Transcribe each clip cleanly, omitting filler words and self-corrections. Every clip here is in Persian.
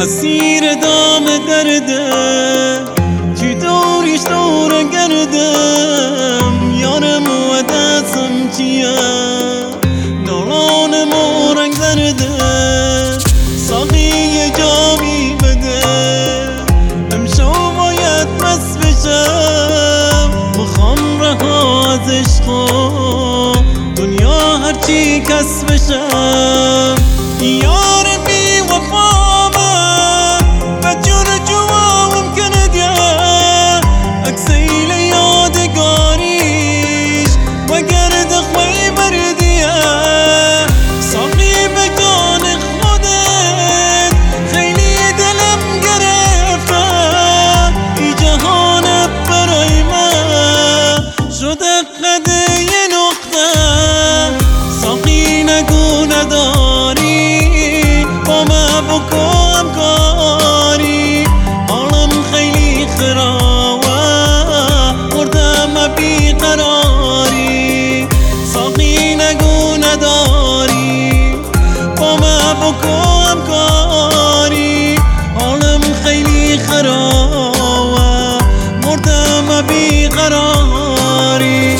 اسیر دام درده چی دوریش دور گردم یارم و دستم چیه نالانم و رنگ زرده ساقی یه جامی بده امشو باید مست بشم بخوام رها از عشق دنیا هرچی کس بشم یار بی وفامه بجور جوا ممکنه دیه اکسیل یادگاریش و گرد خوی بردیه ساقی به جان خودت خیلی دلم گرفته ای جهان برای من شده قده یه نقطه ساقی نگو نداری با من بکن همکاری حالم خیلی خرابه مردم بیقراری ساقی نگو نداری با من بکن همکاری حالم خیلی خرابه مردم بیقراری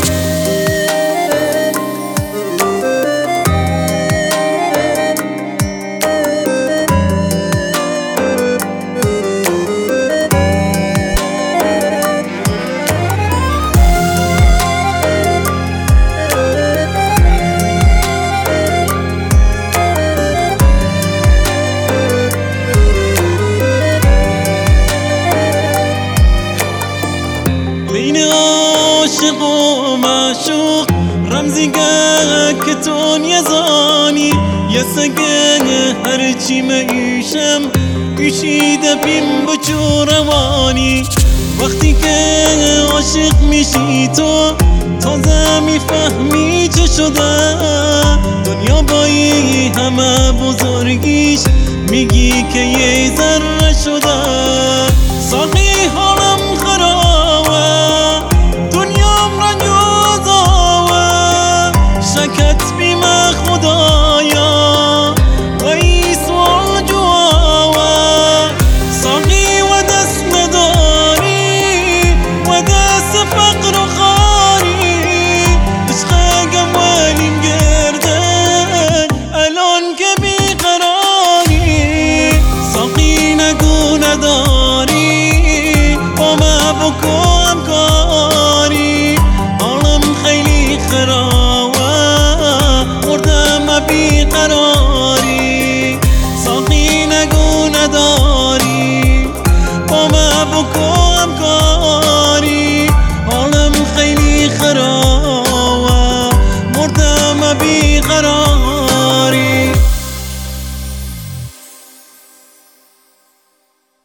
بین عاشق و معشوق رمزی که تو یزانی یه سگه هرچی میشم کشیده بیم بچو روانی وقتی که عاشق میشی تو تازه میفهمی چه شده دنیا بایی همه بزرگیش میگی که یه ذره شده ساقی حالم خرابه دنیام رنج و عذابه شکت بیم خدایا و ای سوال جوابه ساقی و دست نداری و دست فقر و خاری عشق گمالیم گردن الان که بیقراری ساقی نگو نداری با من بکن همکاری حالم خیلی خراب